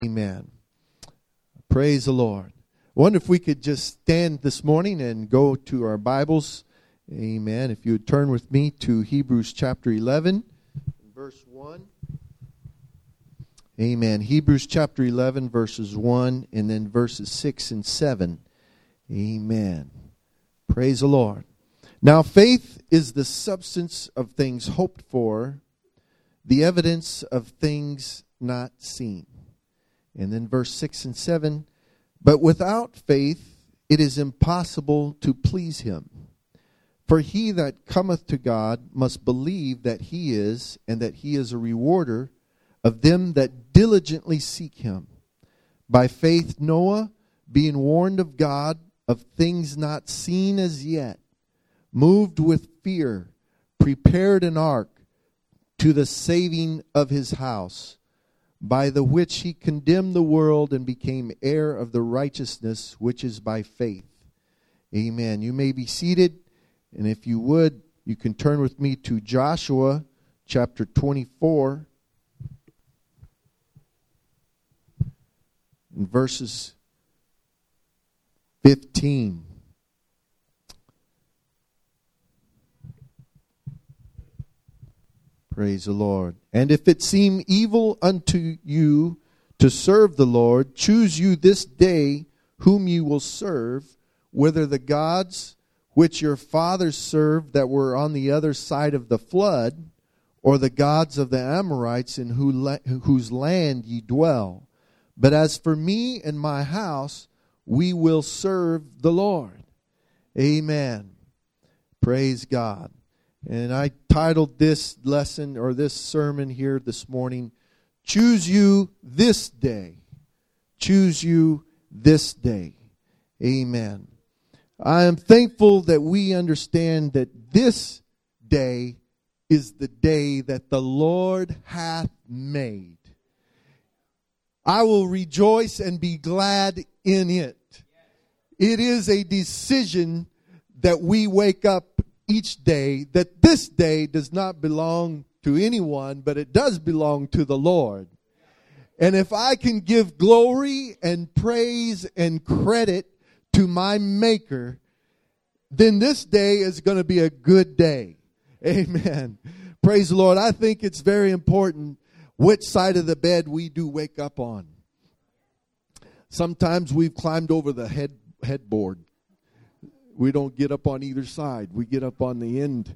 Amen. Praise the Lord. I wonder if we could just stand this morning and go to our Bibles. Amen. If you would turn with me to Hebrews chapter 11, verse 1. Amen. Hebrews chapter 11, verses 1, and then verses 6 and 7. Amen. Praise the Lord. Now faith is the substance of things hoped for, the evidence of things not seen. And then verse 6 and 7, but without faith it is impossible to please him. For he that cometh to God must believe that he is, and that he is a rewarder of them that diligently seek him. By faith Noah, being warned of God of things not seen as yet, moved with fear, prepared an ark to the saving of his house, by the which he condemned the world and became heir of the righteousness which is by faith. Amen. You may be seated, and if you would, you can turn with me to Joshua chapter 24, and verses 15. Praise the Lord. And if it seem evil unto you to serve the Lord, choose you this day whom you will serve, whether the gods which your fathers served that were on the other side of the flood, or the gods of the Amorites in whose land ye dwell. But as for me and my house, we will serve the Lord. Amen. Praise God. And I titled this lesson, or this sermon here this morning, Choose You This Day. Choose You This Day. Amen. I am thankful that we understand that this day is the day that the Lord hath made. I will rejoice and be glad in it. It is a decision that we wake up each day, that this day does not belong to anyone, but it does belong to the Lord. And if I can give glory and praise and credit to my Maker, then this day is going to be a good day. Amen. Praise the Lord. I think it's very important which side of the bed we do wake up on. Sometimes we've climbed over the headboard. We don't get up on either side. We get up on the end.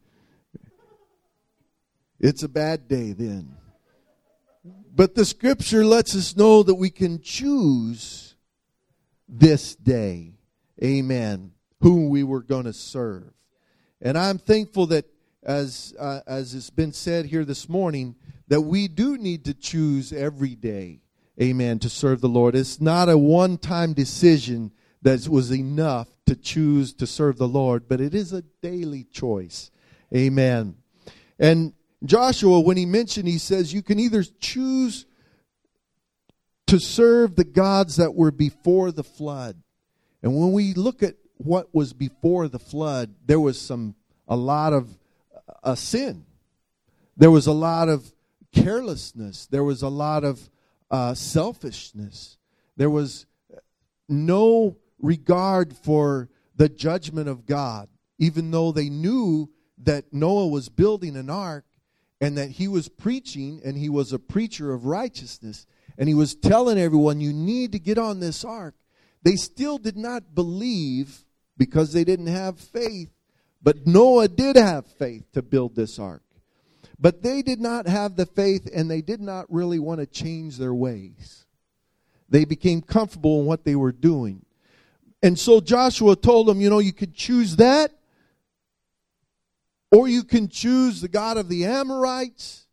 It's a bad day then. But the scripture lets us know that we can choose this day. Amen. Whom we were going to serve. And I'm thankful that as it's been said here this morning, that we do need to choose every day. Amen. To serve the Lord. It's not a one-time decision that was enough to choose to serve the Lord, but it is a daily choice. Amen. And Joshua, when he mentioned, he says you can either choose to serve the gods that were before the flood. And when we look at what was before the flood, there was a lot of sin. There was a lot of carelessness. There was a lot of selfishness. There was no regard for the judgment of God, even though they knew that Noah was building an ark and that he was preaching, and he was a preacher of righteousness, and he was telling everyone, you need to get on this ark. They still did not believe because they didn't have faith, but Noah did have faith to build this ark. But they did not have the faith, and they did not really want to change their ways. They became comfortable in what they were doing. And so Joshua told them, you could choose that, or you can choose the God of the Amorites.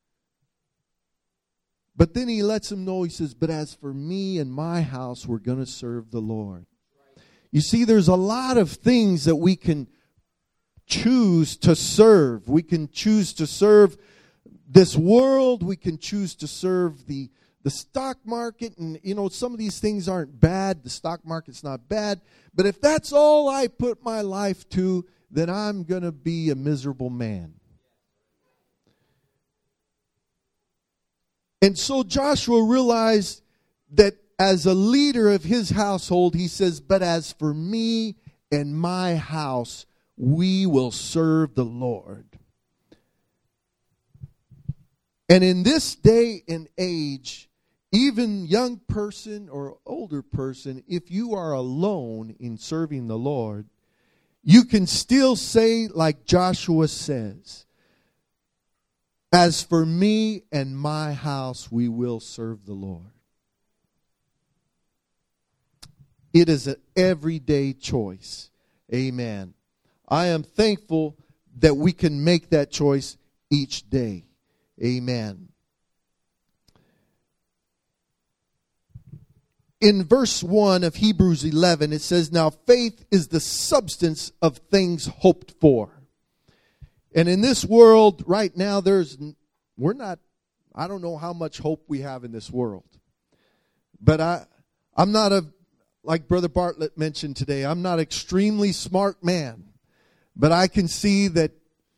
But then he lets them know, he says, but as for me and my house, we're going to serve the Lord. You see, there's a lot of things that we can choose to serve. We can choose to serve this world. We can choose to serve the stock market. And, some of these things aren't bad. The stock market's not bad. But if that's all I put my life to, then I'm going to be a miserable man. And so Joshua realized that as a leader of his household, he says, but as for me and my house, we will serve the Lord. And in this day and age, even young person or older person, if you are alone in serving the Lord, you can still say like Joshua says, as for me and my house, we will serve the Lord. It is an everyday choice. Amen. I am thankful that we can make that choice each day. Amen. In verse 1 of Hebrews 11, it says, now faith is the substance of things hoped for. And in this world right now, I don't know how much hope we have in this world. But I'm not like Brother Bartlett mentioned today, I'm not an extremely smart man. But I can see that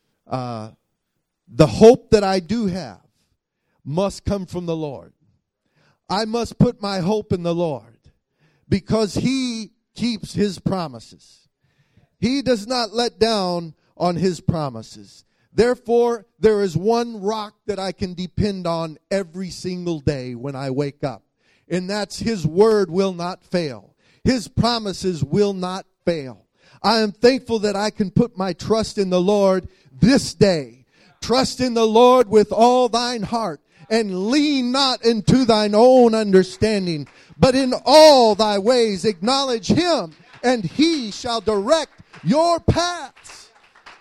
the hope that I do have must come from the Lord. I must put my hope in the Lord because He keeps His promises. He does not let down on His promises. Therefore, there is one rock that I can depend on every single day when I wake up. And that's His word will not fail. His promises will not fail. I am thankful that I can put my trust in the Lord this day. Trust in the Lord with all thine heart, and lean not into thine own understanding, but in all thy ways acknowledge Him, and He shall direct your paths.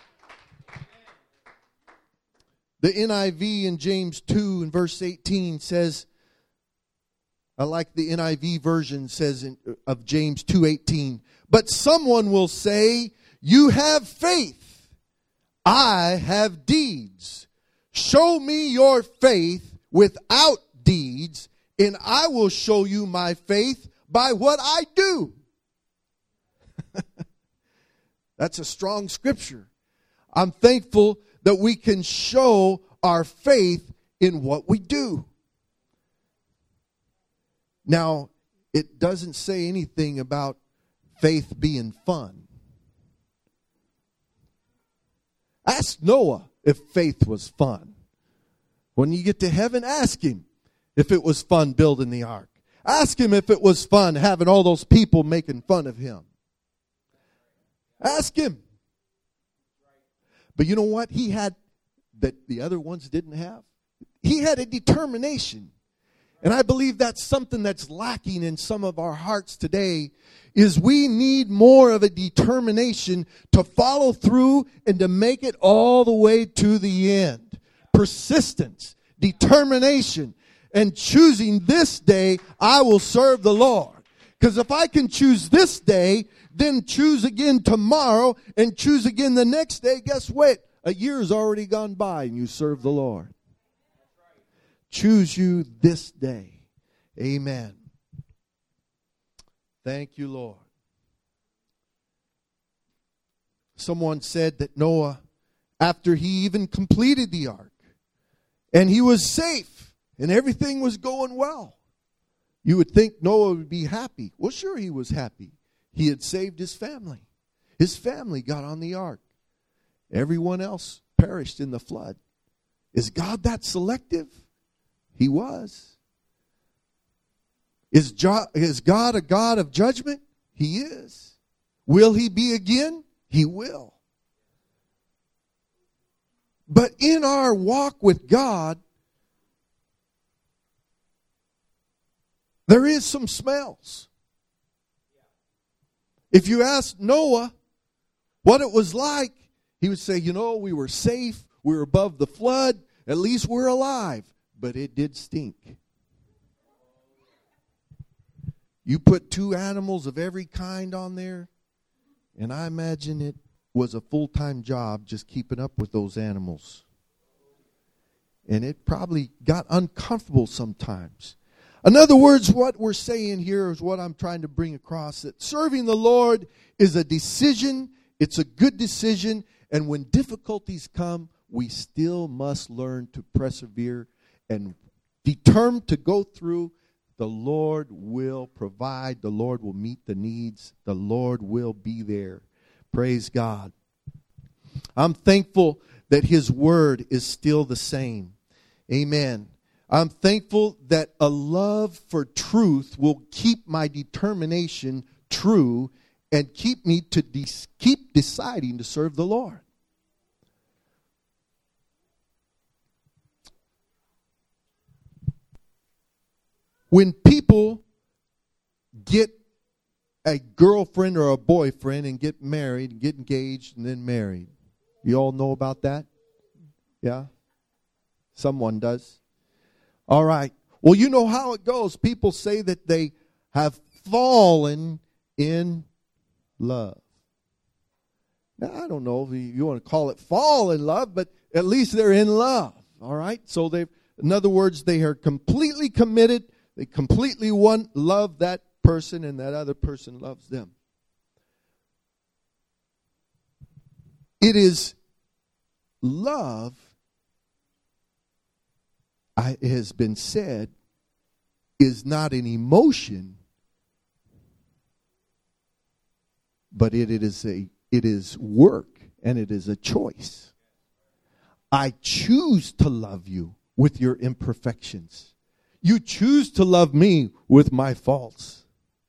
The NIV in James 2 and verse 18 says, I like the NIV version says of James 2:18, but someone will say, you have faith, I have deeds. Show me your faith without deeds, and I will show you my faith by what I do. That's a strong scripture. I'm thankful that we can show our faith in what we do. Now, it doesn't say anything about faith being fun. Ask Noah if faith was fun. When you get to heaven, ask him if it was fun building the ark. Ask him if it was fun having all those people making fun of him. Ask him. But you know what he had that the other ones didn't have? He had a determination. And I believe that's something that's lacking in some of our hearts today, is we need more of a determination to follow through and to make it all the way to the end. Persistence, determination, and choosing this day, I will serve the Lord. Because if I can choose this day, then choose again tomorrow, and choose again the next day, guess what? A year's already gone by and you serve the Lord. Choose you this day. Amen. Thank you, Lord. Someone said that Noah, after he even completed the ark, and he was safe, and everything was going well, you would think Noah would be happy. Well, sure, he was happy. He had saved his family. His family got on the ark. Everyone else perished in the flood. Is God that selective? He was. Is God a God of judgment? He is. Will He be again? He will. But in our walk with God, there is some smells. If you ask Noah what it was like, he would say, we were safe, we were above the flood, at least we're alive. But it did stink. You put 2 animals of every kind on there, and I imagine it was a full-time job just keeping up with those animals. And it probably got uncomfortable sometimes. In other words, what we're saying here is what I'm trying to bring across, that serving the Lord is a decision, it's a good decision, and when difficulties come, we still must learn to persevere and determined to go through the Lord will provide. The Lord will meet the needs. The Lord will be there. Praise God. I'm thankful that His Word is still the same. Amen. I'm thankful that a love for truth will keep my determination true and keep me to keep deciding to serve the Lord. When people get a girlfriend or a boyfriend and get married, and get engaged and then married, you all know about that? Yeah? Someone does. All right. Well, you know how it goes. People say that they have fallen in love. Now, I don't know if you want to call it fall in love, but at least they're in love. All right? So in other words, they are completely committed. They completely love that person, and that other person loves them. It is love, it has been said, is not an emotion, but it is work, and it is a choice. I choose to love you with your imperfections. You choose to love me with my faults.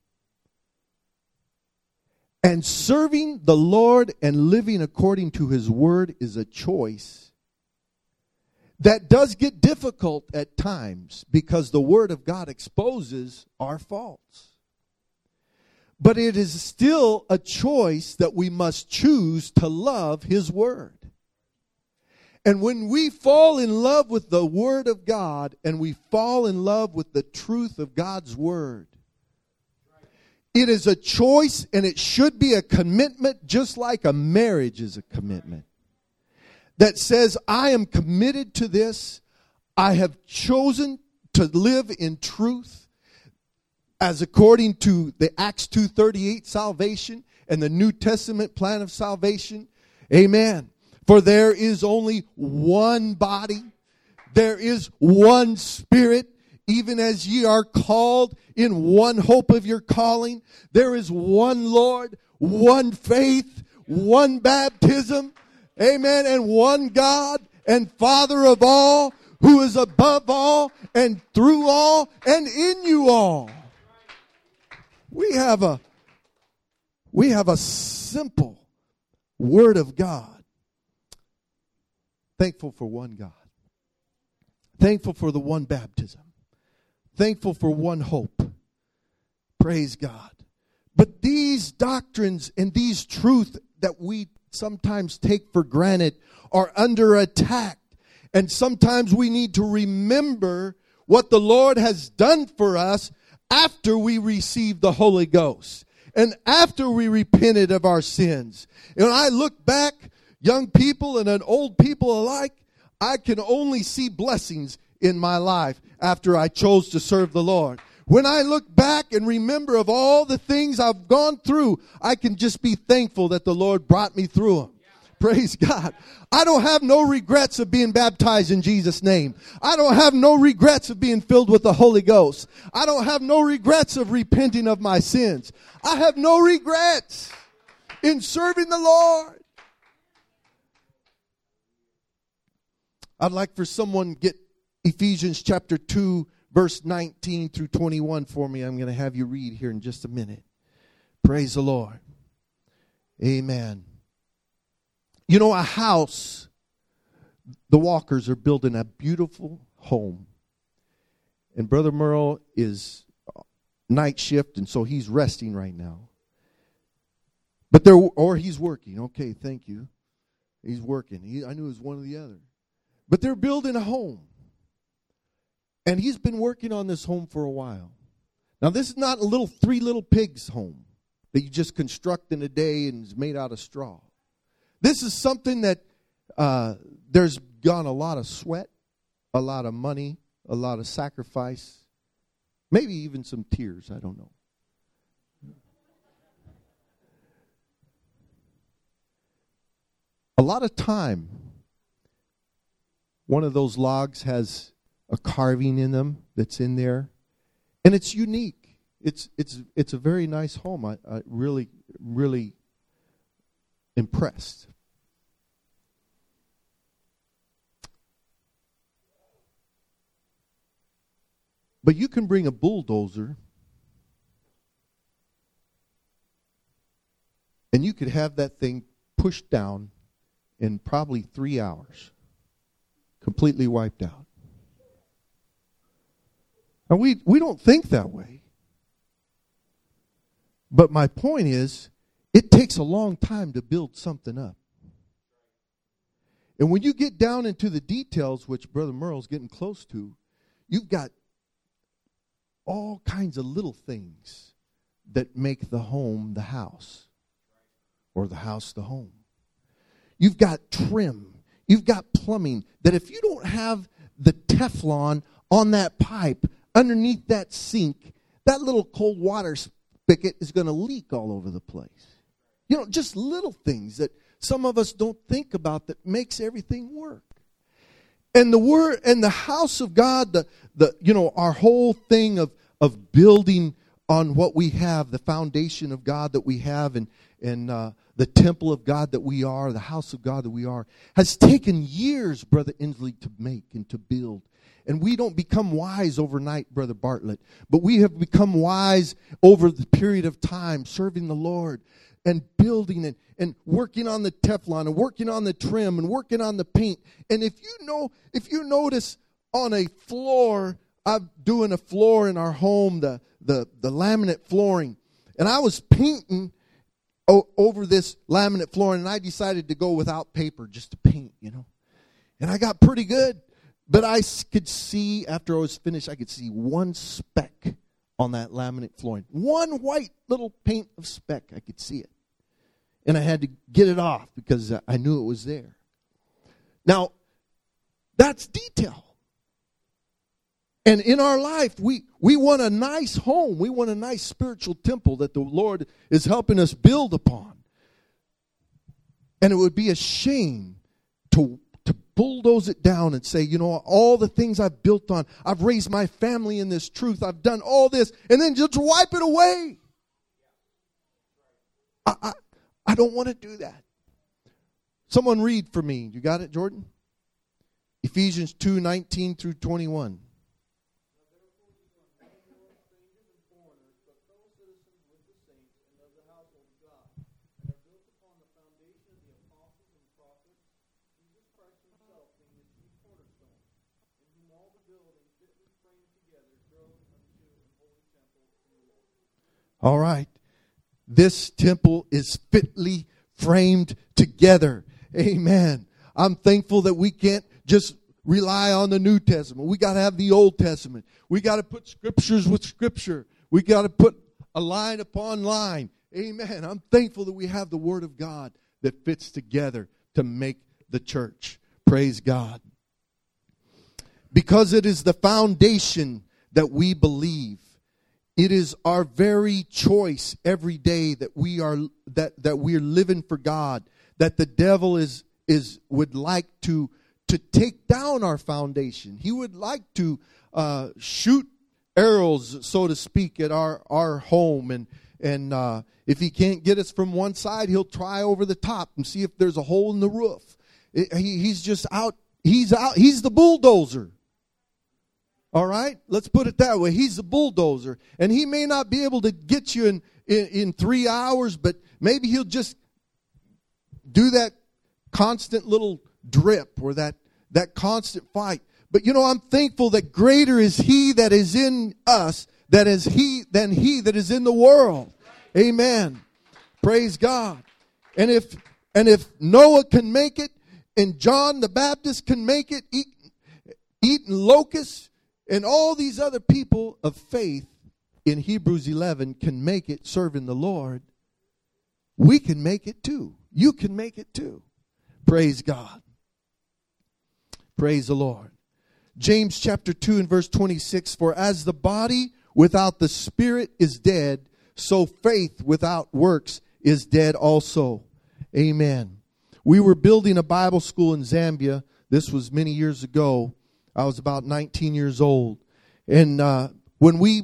And serving the Lord and living according to His Word is a choice that does get difficult at times because the Word of God exposes our faults. But it is still a choice that we must choose to love His Word. And when we fall in love with the Word of God and we fall in love with the truth of God's Word, it is a choice, and it should be a commitment, just like a marriage is a commitment. That says, I am committed to this. I have chosen to live in truth, as according to the Acts 2:38 salvation and the New Testament plan of salvation. Amen. For there is only one body. There is one Spirit. Even as ye are called in one hope of your calling. There is one Lord, one faith, one baptism. Amen. And one God and Father of all, who is above all and through all and in you all. We have a simple Word of God. Thankful for one God. Thankful for the one baptism. Thankful for one hope. Praise God. But these doctrines and these truths that we sometimes take for granted are under attack. And sometimes we need to remember what the Lord has done for us after we received the Holy Ghost and after we repented of our sins. And when I look back, young people and old people alike, I can only see blessings in my life after I chose to serve the Lord. When I look back and remember of all the things I've gone through, I can just be thankful that the Lord brought me through them. Praise God. I don't have no regrets of being baptized in Jesus' name. I don't have no regrets of being filled with the Holy Ghost. I don't have no regrets of repenting of my sins. I have no regrets in serving the Lord. I'd like for someone to get Ephesians chapter 2, verse 19 through 21 for me. I'm going to have you read here in just a minute. Praise the Lord. Amen. You know, a house, the Walkers are building a beautiful home. And Brother Merle is night shift, and so he's resting right now. Or he's working. Okay, thank you. He's working. I knew it was one or the other. But they're building a home. And he's been working on this home for a while. Now, this is not a three little pigs home that you just construct in a day and is made out of straw. This is something that there's gone a lot of sweat, a lot of money, a lot of sacrifice, maybe even some tears, I don't know. A lot of time. One of those logs has a carving in them that's in there. And it's unique. It's a very nice home. I really impressed. But you can bring a bulldozer and you could have that thing pushed down in probably 3 hours, completely wiped out. And we don't think that way. But my point is, it takes a long time to build something up. And when you get down into the details, which Brother Merle's getting close to, you've got all kinds of little things that make the home the house, or the house the home. You've got trim. You've got plumbing that if you don't have the Teflon on that pipe underneath that sink, that little cold water spigot is going to leak all over the place. You know, just little things that some of us don't think about that makes everything work. And the word and the house of God, our whole thing of building on what we have, the foundation of God that we have, and the temple of God that we are, the house of God that we are, has taken years, Brother Inslee, to make and to build. And we don't become wise overnight, Brother Bartlett, but we have become wise over the period of time, serving the Lord and building and working on the Teflon and working on the trim and working on the paint. And if you notice on a floor, I'm doing a floor in our home, the laminate flooring, and I was painting over this laminate flooring, and I decided to go without paper just to paint, and I got pretty good. But I could see, after I was finished, I could see one speck on that laminate flooring. One white little paint of speck, I could see it. And I had to get it off because I knew it was there. Now, that's detail. And in our life, we want a nice home. We want a nice spiritual temple that the Lord is helping us build upon. And it would be a shame to bulldoze it down and say, all the things I've built on, I've raised my family in this truth, I've done all this, and then just wipe it away. I don't want to do that. Someone read for me. You got it, Jordan? Ephesians 2:19 through 21. All right. This temple is fitly framed together. Amen. I'm thankful that we can't just rely on the New Testament. We got to have the Old Testament. We got to put scriptures with scripture. We got to put a line upon line. Amen. I'm thankful that we have the Word of God that fits together to make the church. Praise God. Because it is the foundation that we believe. It is our very choice every day that we are living for God. That the devil would like to take down our foundation. He would like to shoot arrows, so to speak, at our home. And if he can't get us from one side, he'll try over the top and see if there's a hole in the roof. He's just out. He's the bulldozer. All right? Let's put it that way. He's the bulldozer. And he may not be able to get you in 3 hours, but maybe he'll just do that constant little drip or that constant fight. But I'm thankful that greater is he that is in us than he that is in the world. Amen. Praise God. And if Noah can make it, and John the Baptist can make it, eating locusts, and all these other people of faith in Hebrews 11 can make it serving the Lord, we can make it too. You can make it too. Praise God. Praise the Lord. James chapter 2 and verse 26, for as the body without the spirit is dead, so faith without works is dead also. Amen. We were building a Bible school in Zambia. This was many years ago. I was about 19 years old. And when we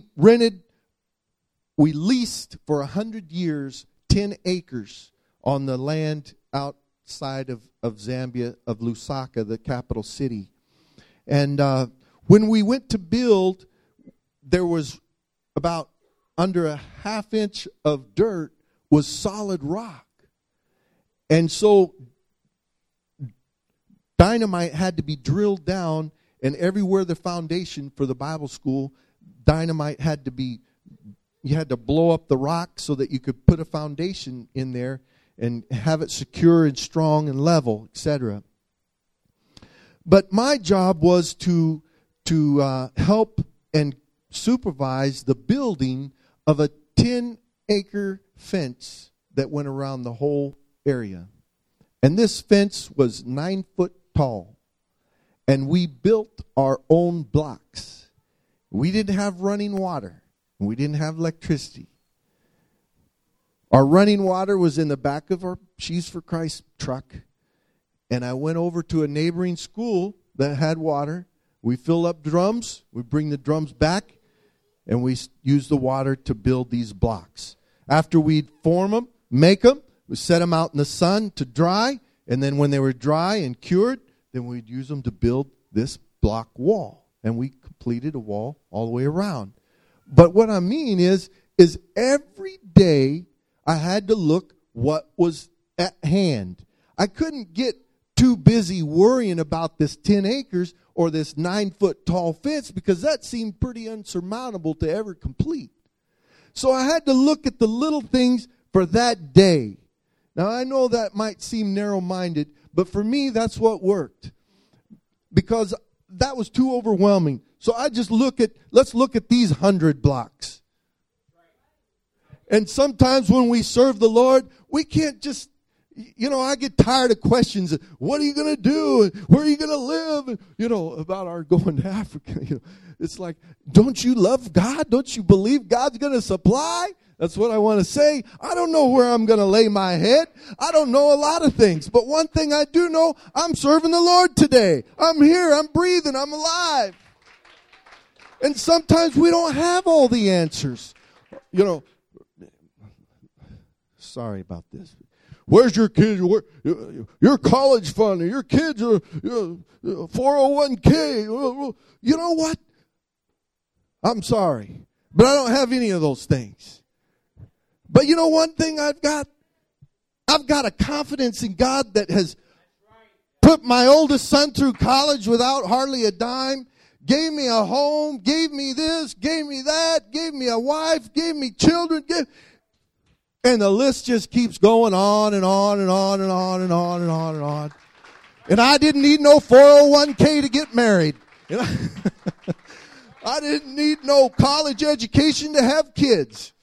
leased for 100 years 10 acres on the land outside of Zambia, of Lusaka, the capital city. And when we went to build, there was about under a half inch of dirt was solid rock. And so dynamite had to be drilled down, and everywhere the foundation for the Bible school, dynamite had to be, you had to blow up the rock so that you could put a foundation in there and have it secure and strong and level, etc. But my job was to help and supervise the building of a 10-acre fence that went around the whole area. And this fence was 9 foot tall. And we built our own blocks. We didn't have running water. We didn't have electricity. Our running water was in the back of our She's for Christ truck. And I went over to a neighboring school that had water. We fill up drums. We bring the drums back. And we use the water to build these blocks. After we'd form them, make them, we set them out in the sun to dry. And then when they were dry and cured, then we'd use them to build this block wall. And we completed a wall all the way around. But what I mean is every day I had to look what was at hand. I couldn't get too busy worrying about this 10 acres or this 9 foot tall fence, because that seemed pretty unsurmountable to ever complete. So I had to look at the little things for that day. Now I know that might seem narrow-minded, but for me that's what worked, because that was too overwhelming. So I just let's look at these 100 blocks. And sometimes when we serve the Lord, we can't just, I get tired of questions. What are you going to do? Where are you going to live? And, about our going to Africa. It's like, don't you love God? Don't you believe God's going to supply? That's what I want to say. I don't know where I'm going to lay my head. I don't know a lot of things. But one thing I do know, I'm serving the Lord today. I'm here. I'm breathing. I'm alive. And sometimes we don't have all the answers. Sorry about this. Where's your kids? Your college fund, or your kids are 401k. You know what? I'm sorry, but I don't have any of those things. But one thing I've got a confidence in God that has put my oldest son through college without hardly a dime, gave me a home, gave me this, gave me that, gave me a wife, gave me children, and the list just keeps going on and on and on and on and on and on and on. And I didn't need no 401k to get married. I didn't need no college education to have kids.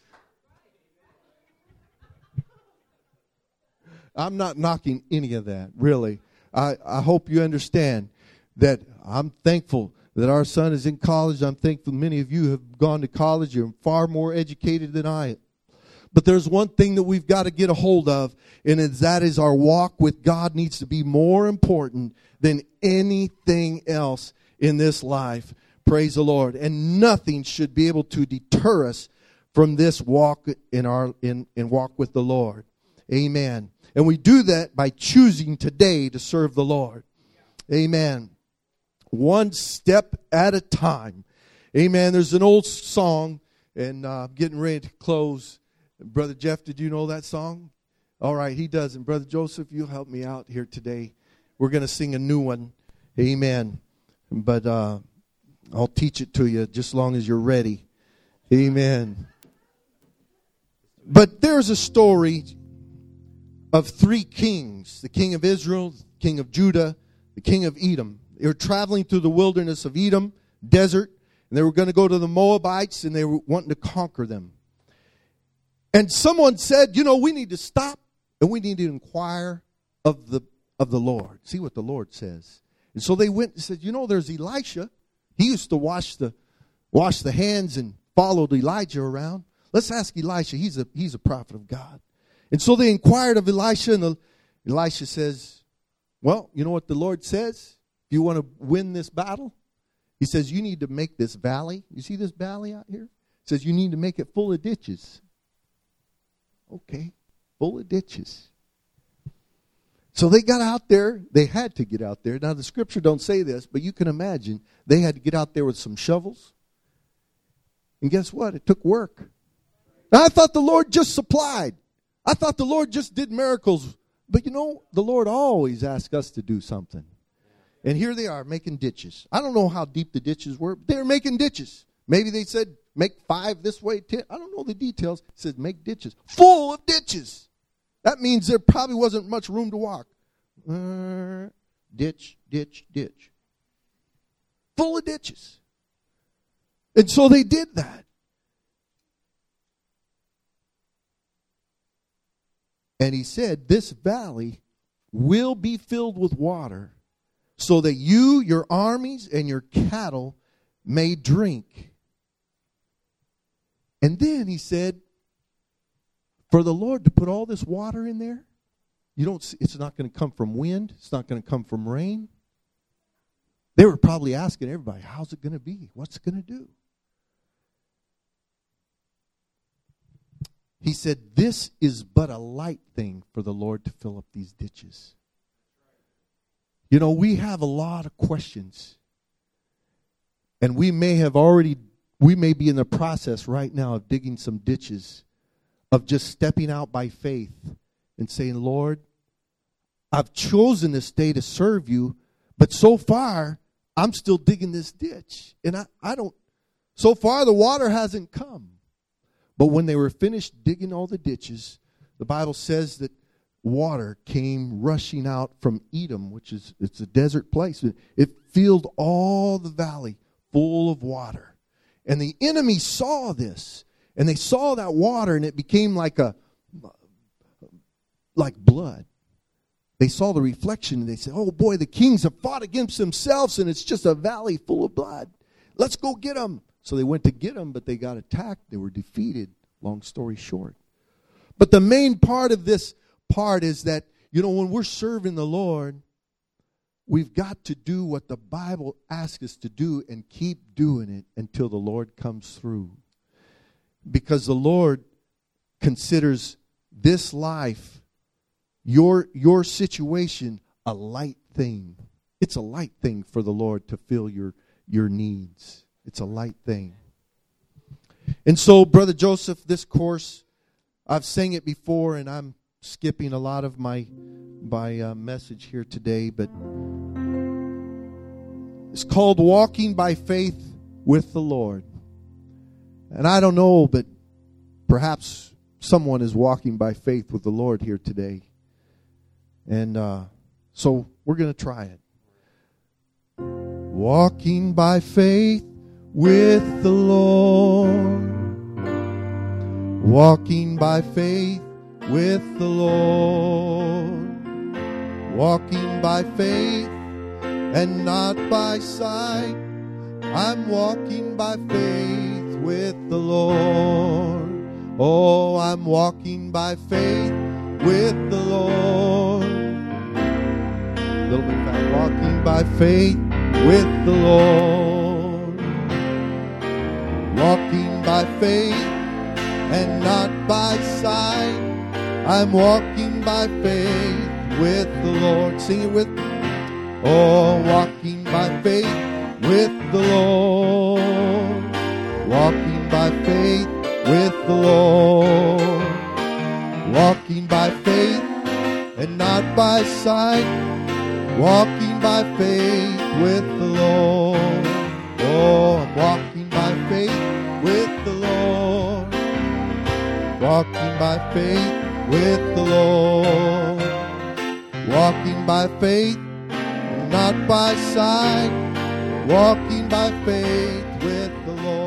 I'm not knocking any of that, really. I hope you understand that I'm thankful that our son is in college. I'm thankful many of you have gone to college. You're far more educated than I am. But there's one thing that we've got to get a hold of, and that is our walk with God needs to be more important than anything else in this life. Praise the Lord. And nothing should be able to deter us from this walk in walk with the Lord. Amen. And we do that by choosing today to serve the Lord. Amen. One step at a time. Amen. There's an old song, and I'm getting ready to close. Brother Jeff, did you know that song? All right, he doesn't. Brother Joseph, you'll help me out here today. We're going to sing a new one. Amen. But I'll teach it to you just as long as you're ready. Amen. But there's a story of 3 kings. The king of Israel, the king of Judah, the king of Edom. They were traveling through the wilderness of Edom, desert, and they were going to go to the Moabites, and they were wanting to conquer them. And someone said, we need to stop and we need to inquire of the Lord. See what the Lord says. And so they went and said, there's Elisha. He used to wash the hands and followed Elijah around. Let's ask Elisha. He's a prophet of God. And so they inquired of Elisha, and Elisha says, well, you know what the Lord says? If you want to win this battle, He says, you need to make this valley. You see this valley out here? He says, you need to make it full of ditches. Okay, full of ditches. So they got out there. They had to get out there. Now, the scripture don't say this, but you can imagine they had to get out there with some shovels. And guess what? It took work. Now, I thought the Lord just supplied. I thought the Lord just did miracles. But you know, the Lord always asks us to do something. And here they are making ditches. I don't know how deep the ditches were, but they were making ditches. Maybe they said, make 5 this way, 10. I don't know the details. It said, make ditches. Full of ditches. That means there probably wasn't much room to walk. Ditch, ditch, ditch. Full of ditches. And so they did that. And he said, this valley will be filled with water so that you, your armies, and your cattle may drink. And then he said, for the Lord to put all this water in there, it's not going to come from wind. It's not going to come from rain. They were probably asking everybody, how's it going to be? What's it going to do? He said, this is but a light thing for the Lord to fill up these ditches. You know, we have a lot of questions. And we may be in the process right now of digging some ditches, of just stepping out by faith and saying, Lord, I've chosen this day to serve you, but so far, I'm still digging this ditch. And so far the water hasn't come. But when they were finished digging all the ditches, the Bible says that water came rushing out from Edom, it's a desert place. It filled all the valley full of water. And the enemy saw this. And they saw that water, and it became like blood. They saw the reflection, and they said, oh boy, the kings have fought against themselves, and it's just a valley full of blood. Let's go get them. So they went to get them, but they got attacked. They were defeated, long story short. But the main part of this part is that, you know, when we're serving the Lord, we've got to do what the Bible asks us to do and keep doing it until the Lord comes through. Because the Lord considers this life, your situation, a light thing. It's a light thing for the Lord to fill your needs. It's a light thing. And so, Brother Joseph, this course, I've sang it before, and I'm skipping a lot of my message here today, but it's called Walking by Faith with the Lord. And I don't know, but perhaps someone is walking by faith with the Lord here today. And so we're going to try it. Walking by faith with the Lord. Walking by faith with the Lord. Walking by faith and not by sight. I'm walking by faith with the Lord. Oh, I'm walking by faith with the Lord. A little bit fast. Walking by faith with the Lord. Walking by faith and not by sight. I'm walking by faith with the Lord. Sing it with me. Oh, walking by faith with the Lord. Walking by faith with the Lord. Walking by faith and not by sight. Walking by faith with the Lord. Oh, I'm walking by faith with the Lord. Walking by faith with the Lord. Walking by faith, not by sight. Walking by faith with the Lord.